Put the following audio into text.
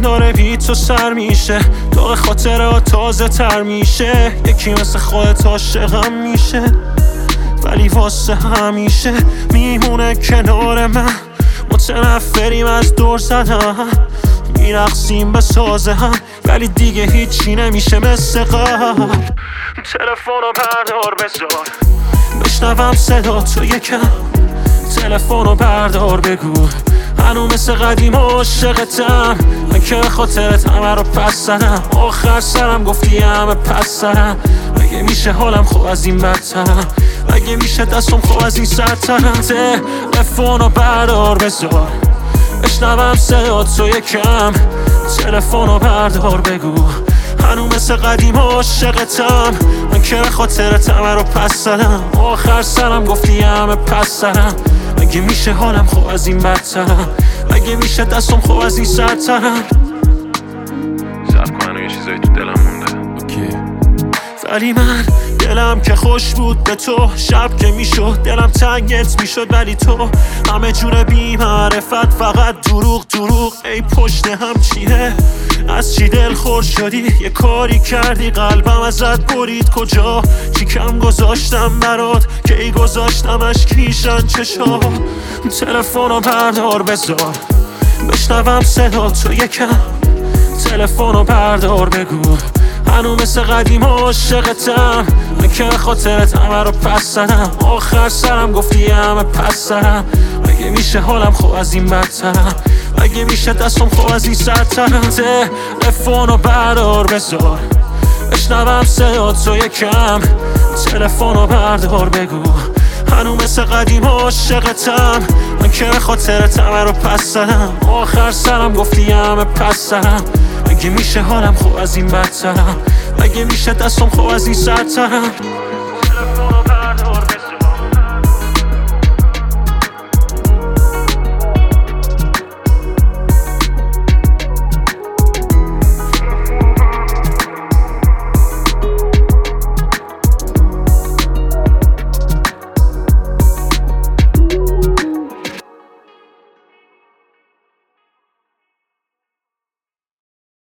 داره بی تو سر میشه، دور خاطره تازه تر میشه. یکی مثل خودت عاشقم میشه، ولی واسه همیشه میمونه کنار من. متنفریم از دور زدن، میرقصیم به سازه هم، ولی دیگه هیچی نمیشه مثل قبل. تلفنو بردار بذار بشنوم صدا تو یکم، تلفنو بردار بگو هنو مثل قدیم عاشقتم. من که خاطرت همه رو پس زدم، آخر سرم گفتی همه پس زدم. اگه میشه حالم خوب از این بدترم، اگه میشه دستم خوب از این سرترم. تلفنو بردار بذار بشنوم صدا تو یکم، تلفنو بردار بگو هنو مثل قدیم عاشقتم. من که خاطرت همه رو پس زدم، آخر سرم گفتی همه پس زدم. اگه میشه حالم خوب از این بدترم، اگه میشه دستم خوب از این سرترم. صبر کن یه چیزایی تو دلم مونده. اوکی. ولی من دلم که خوش بود به تو، شب که میشد دلم تنگت میشد، ولی تو همه جور بی معرفت، فقط دروغ دروغ. ای پشت هم چیه، از چی دل خور شدی؟ یه کاری کردی قلبم ازت برید. کجا چی کم گذاشتم برات که ای گذاشتمش کیشن چشا. تلفنو بردار بذار بشنوم صدا تو یکم، تلفنو بردار بگو هنو مثل قدیم عاشقتم. من که خاطرت همه رو پس زدم، آخر سرم گفتی همه پس زدم. اگه میشه حالم خوب از این بدترم، اگه میشه دستم خوب از این سرترم. تلفنو بردار بذار بشنوم صدا تو یکم، تلفنو بردار بگو هنو مثل قدیم عاشقتم. من که خاطرت همه رو پس زدم، آخر سرم گفتی همه پس زدم. اگه میشه حالم خوب از این بدترم، اگه میشه دستم خوب از این سرترم.